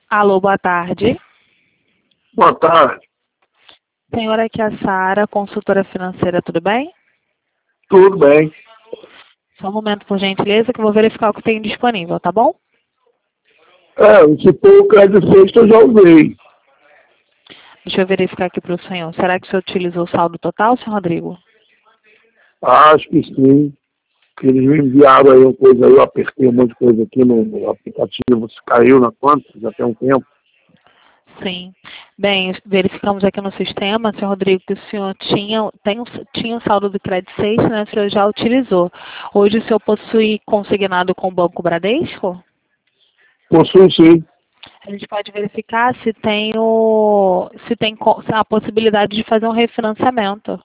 Alô, boa tarde. Boa tarde. Senhora, aqui é a Sara, consultora financeira, tudo bem? Tudo bem. Só um momento, por gentileza, que eu vou verificar o que tem disponível, tá bom? Se for o crédito sexto, eu já usei. Deixa eu verificar aqui para o senhor. Será que o senhor utilizou o saldo total, senhor Rodrigo? Acho que sim. Que eles me enviaram aí uma coisa aí, eu apertei um monte de coisa aqui no aplicativo, caiu na conta, já tem um tempo. Sim. Bem, verificamos aqui no sistema, senhor Rodrigo, que o senhor tinha o saldo do crédito 6, né? O senhor já utilizou. Hoje o senhor possui consignado com o Banco Bradesco? Possui sim. A gente pode verificar se tem a possibilidade de fazer um refinanciamento.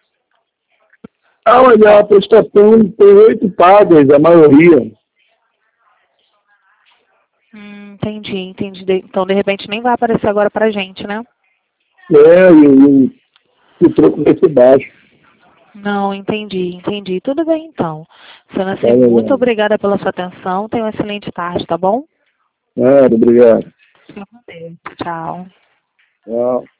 Mas a prestação tem 8 pagas, a maioria. Entendi. Então, de repente, nem vai aparecer agora pra gente, né? E o troco vai ser baixo. Não, entendi. Tudo bem, então. Sendo Tá assim, muito legal. obrigada pela sua atenção. Tenha uma excelente tarde, tá bom? Obrigado. Fica com Deus. Tchau. Tchau.